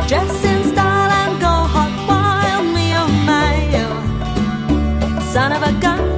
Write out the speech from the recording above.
Dress in style and go hot wild, me oh my, oh. Son of a gun.